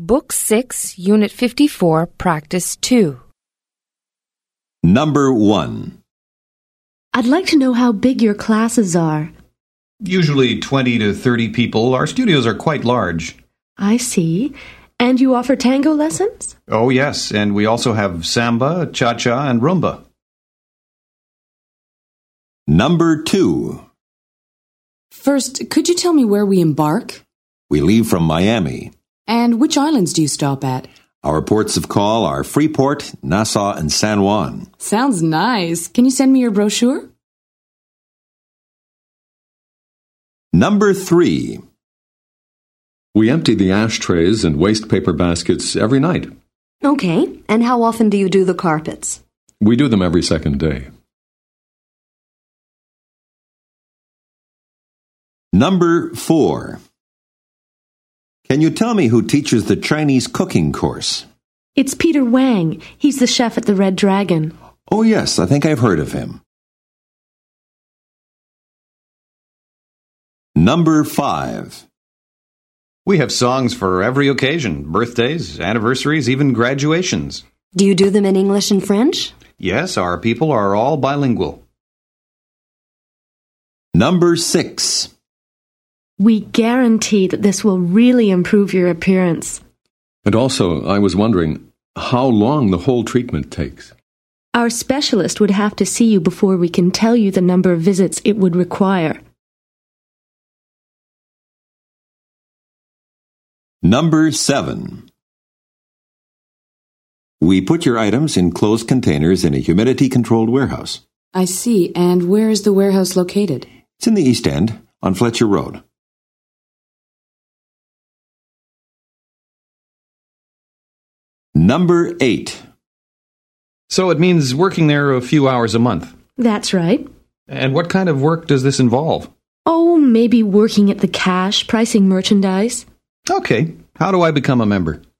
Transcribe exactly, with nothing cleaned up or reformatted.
Book six, Unit fifty-four, Practice two. Number one. I'd like to know how big your classes are. Usually twenty to thirty people. Our studios are quite large. I see. And you offer tango lessons? Oh, yes, and we also have samba, cha-cha, and rumba. Number two. First, could you tell me where we embark? We leave from Miami. And which islands do you stop at? Our ports of call are Freeport, Nassau, and San Juan. Sounds nice. Can you send me your brochure? Number three. We empty the ashtrays and waste paper baskets every night. Okay, and how often do you do the carpets? We do them every second day. Number four. Can you tell me who teaches the Chinese cooking course? It's Peter Wang. He's the chef at the Red Dragon. Oh, yes, I think I've heard of him. Number five. We have songs for every occasion, birthdays, anniversaries, even graduations. Do you do them in English and French? Yes, our people are all bilingual. Number six. We guarantee that this will really improve your appearance. And also, I was wondering how long the whole treatment takes. Our specialist would have to see you before we can tell you the number of visits it would require. Number seven. We put your items in closed containers in a humidity-controlled warehouse. I see. And where is the warehouse located? It's in the East End, on Fletcher Road. Number eight. So it means working there a few hours a month. That's right. And what kind of work does this involve? Oh, maybe working at the cash, pricing merchandise. Okay. How do I become a member?